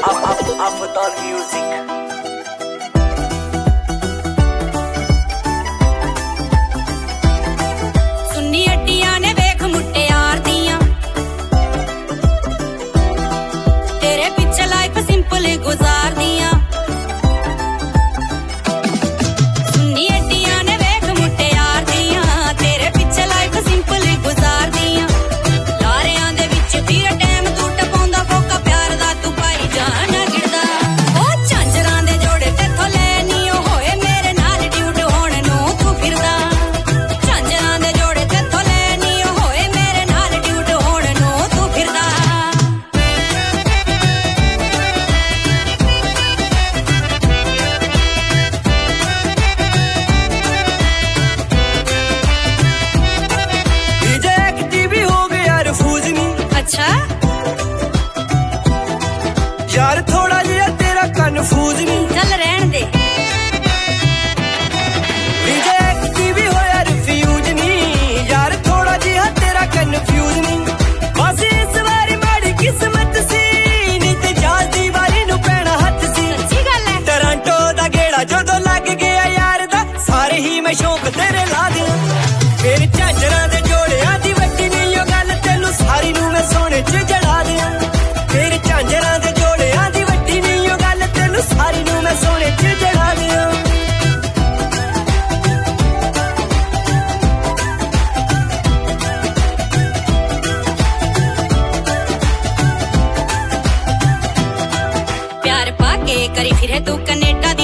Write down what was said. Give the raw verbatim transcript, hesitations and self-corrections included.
अफताल music. Sunni अड्डियां ने वेख मुट्टे यार दियां, तेरे पिछे लाइफ सिंपल गुजार दियां। सुन्नी अड्डियां ने वेख मुट्टे यार दियां, तेरे पिछे लाइफ सिंपल गुजार दियां। लारियां दे विच फिर टैम तू टपाउंदा फोका प्यार दा तू पाई जाना गिरदा। ओ झांजरां दे जोड़े तेथों लैनी होए मेरे नाल ड्यूट होण नूं तू फिरदा। झांजरां दे जोड़े तेथों लैनी होए मेरे नाल ड्यूट होण नूं तू फिरदा। डीजे एक्टिव हो गया रिफ्यूज नी। अच्छा यार थोड़ा जिहा तेरा कन्फ्यूज नी। चल रहन दे। डीजे एक्टिव होया रिफ्यूज नी, यार थोड़ा जिहा तेरा कन्फ्यूज नी। बस इस बारी माड़ी किस्मत सी, नी ते जाल दी वारी नू पैना हथ सी। सच्ची गल है। टोरंटो दा गेड़ा जदों लग गया यार दा, सारे ही मैं शौक तेरे ला दियां। फिर झांजरां दे जोड़ियां दी वड्डी नहीं ओ गल, तेनू सारी नू मैं सोने च जड़ा दियां। फिर झांजरां दे जोड़ियां दी वड्डी नहीं ओ गल, तेनू सारी नू मैं सोने च जड़ा दियां। प्यार पाके करी फिरे तू कनेडा